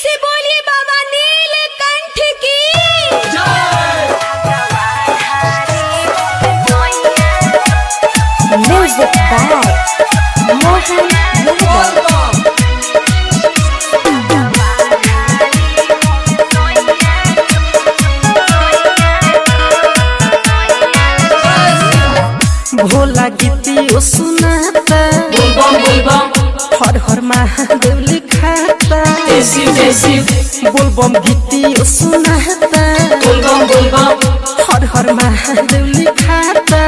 से बोलिए बाबा नीलकंठ की म्यूजिक बाय मोहन भोला गीतियो सुनाता हर हर महादेव लिखाता बोलबम गीतियो सुनाता हर हर महादेव लिखाता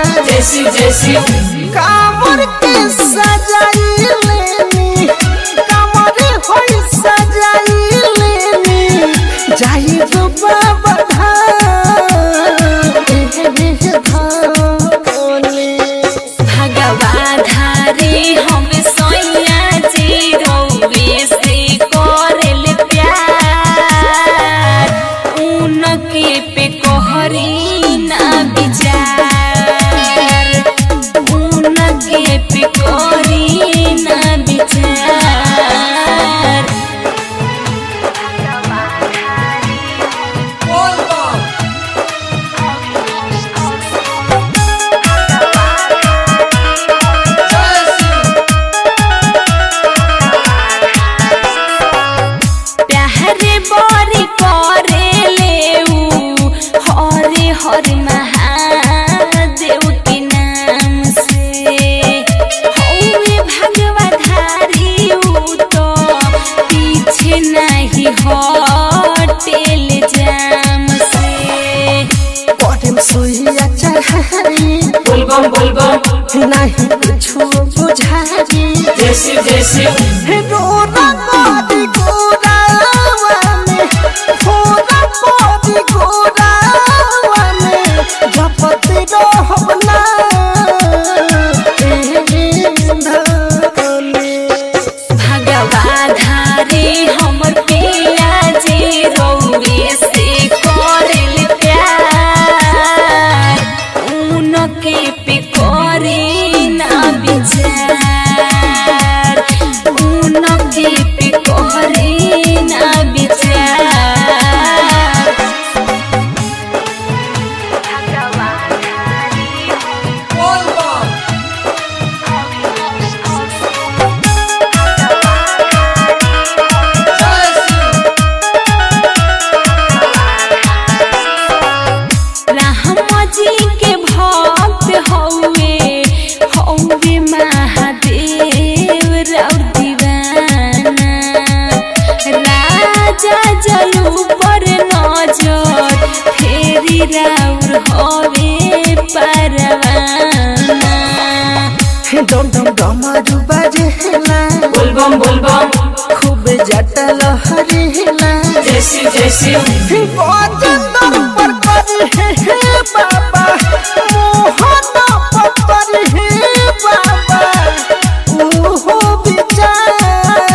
कामर के सजाई लेनी कामर होई सजाई लेनी जाई जो बाबा हर महादेव के नाम से हौवे भगवाधारी तो पीछे नहीं हटेल जाम से कदम सोइया चढ़ाई बोलबम नहीं कुछ बुझाई जैसे रोना गोदी गोरावा में होना गोदी गोरावा में जपते रहबना भगवाधारी हमर पिया जी रौवे से करल प्यार उनके पे करे ना विचार उनके पे करे ना विचार जी के भक्त हौवे महादेव राउर दीवाना राजा जलू पर नजर फेरी राउर हवे परवाना डम डम डमरू बजेला बोलबम खूब जटल हरेला जैसे गोजंदर पर करे बाबा मोहन पर करे बाबा ओहो विचार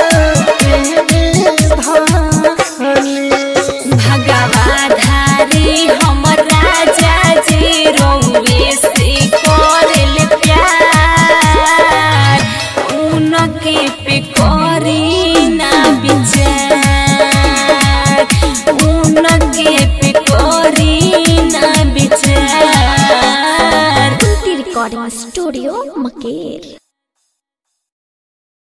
भगवाधारी हमर राजा जी रौवे से करल प्यार उनके पे करी